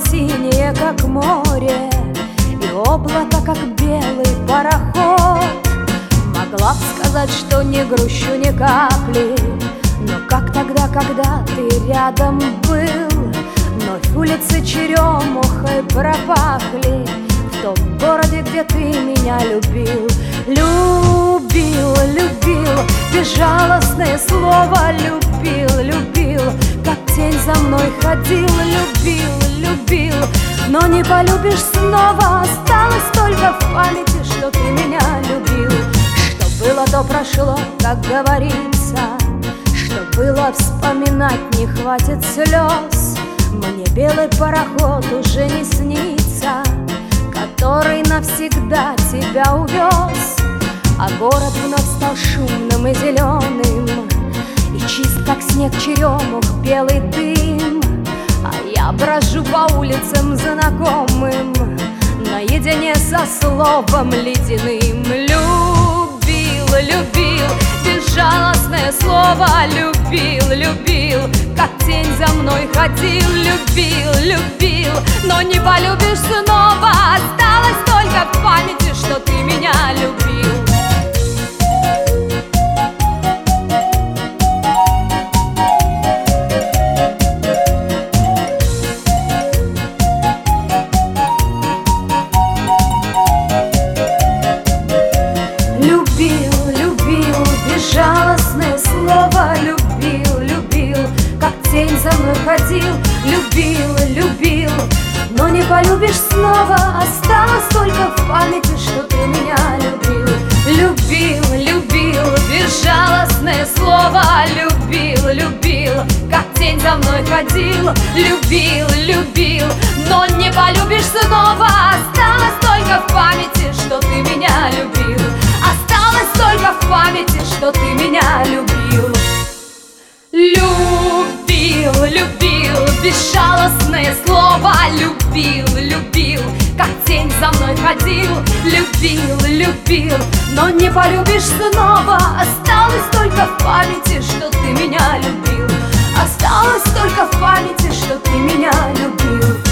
синее, как море, и облако, как белый пароход. Могла б сказать, что не грущу ни капли, но как тогда, когда ты рядом был? Вновь улицы черемухой пропахли в том городе, где ты меня любил. Любил, любил, безжалостное слово любил, любил, как тень за мной ходил. Любил, любил, но не полюбишь снова. Осталось только в памяти, что ты меня любил. Что было, то прошло, как говорится. Что было, вспоминать не хватит слез. Мне белый пароход уже не снится, который навсегда тебя увез. А город вновь стал шумным и зеленым, и чист, как снег, черемух белый дым. А я брожу по улицам знакомым, наедине со словом ледяным. Любил, любил, безжалостное слово любил, любил, как тень за мной ходил. Любил, любил, но не полюбишь снова. Осталось только в памяти, что ты меня любил. Любил, любил, безжалостное слово любил, любил, как тень за мной ходил. Любил, любил, но не полюбишь снова. Осталось только в памяти, что ты меня любил. Любил, любил, безжалостное слово любил, любил, как тень за мной ходил. Любил, любил, но не полюбишь снова. Осталось только в памяти, что ты меня любил. Осталось только в памяти, что ты меня любил. Любил, любил, безжалостное слово любил, любил, как тень за мной ходил. Любил, любил, но не полюбишь снова. Осталось только в памяти, что ты меня любил. Осталось только в памяти, что ты меня любил.